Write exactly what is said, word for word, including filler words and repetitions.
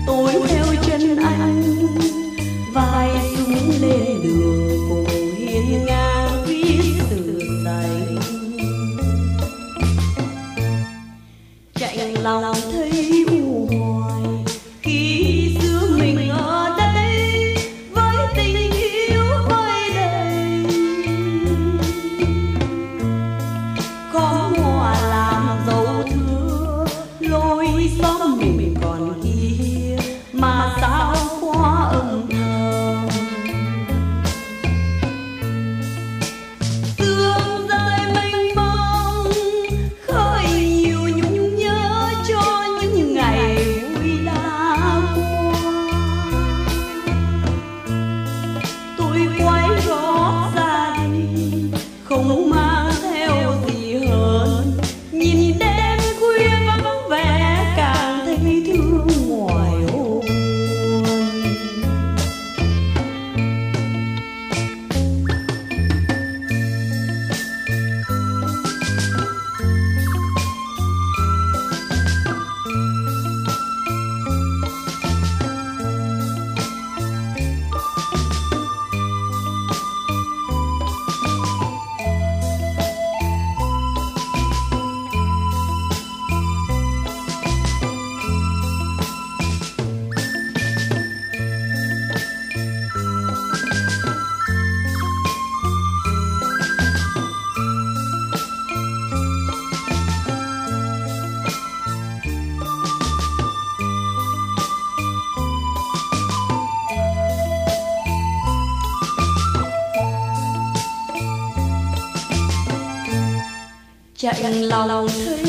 tôi theo chân anh, vai súng lên đường cùng hiên ngang viết sự dành. Chạy lòng thấy u hoài khi xưa mình ở đây với tình yêu vơi đầy. Có hoa làm dấu thưa lối xóm mình còn kia, mà sao quá âm thầm. Sương rơi mênh mông khơi nhiều nhung nhớ cho những ngày vui đã qua. Tôi quay gót ra đi không mang theo gì hơn, nhìn đêm khuya vắng vẻ càng thấy thương ngoài ô buồn. Chạy lòng thấy